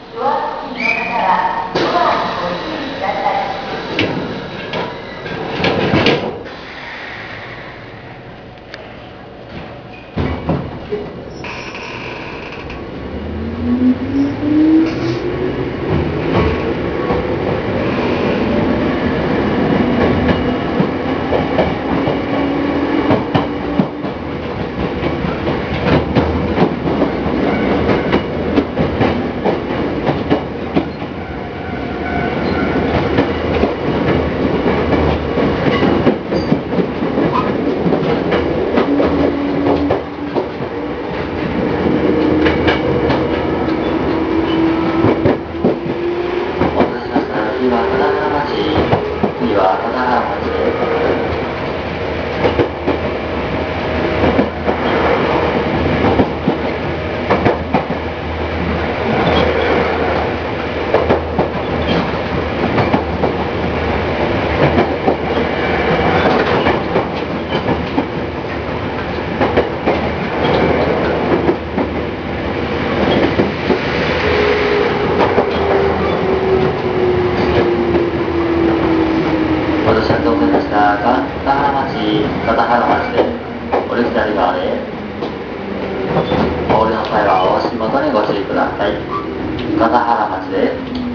ドア付近の方はドアにご注意ください。 次は片原町、次は片原町です。私は到着しました片原町、片原町です。おり左側です。お降りの際はお足元にご注意ください。片原町です。